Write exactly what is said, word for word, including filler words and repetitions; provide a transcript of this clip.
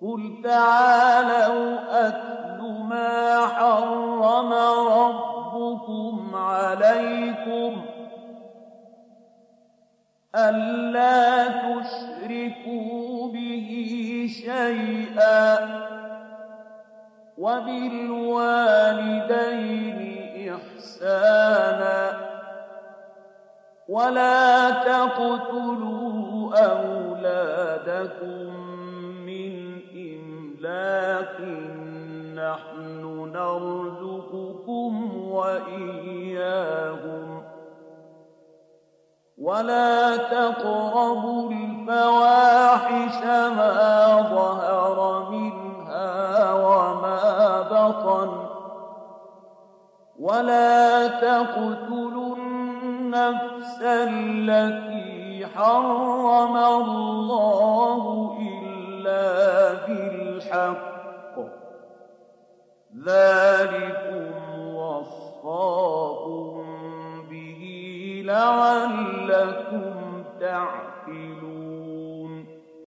قل تعالوا أتل ما حرم ربكم عليكم ألا تشركوا به شيئا وبالوالدين إحسانا ولا تقتلوا أولادكم من إملاق نحن نرزقكم وإياهم ولا تقربوا الفواحش ما ظهر منها وما بطن ولا تقتلوا النفس التي حرم الله إلا بالحق ذلكم وصاكم به لعلكم تعقلون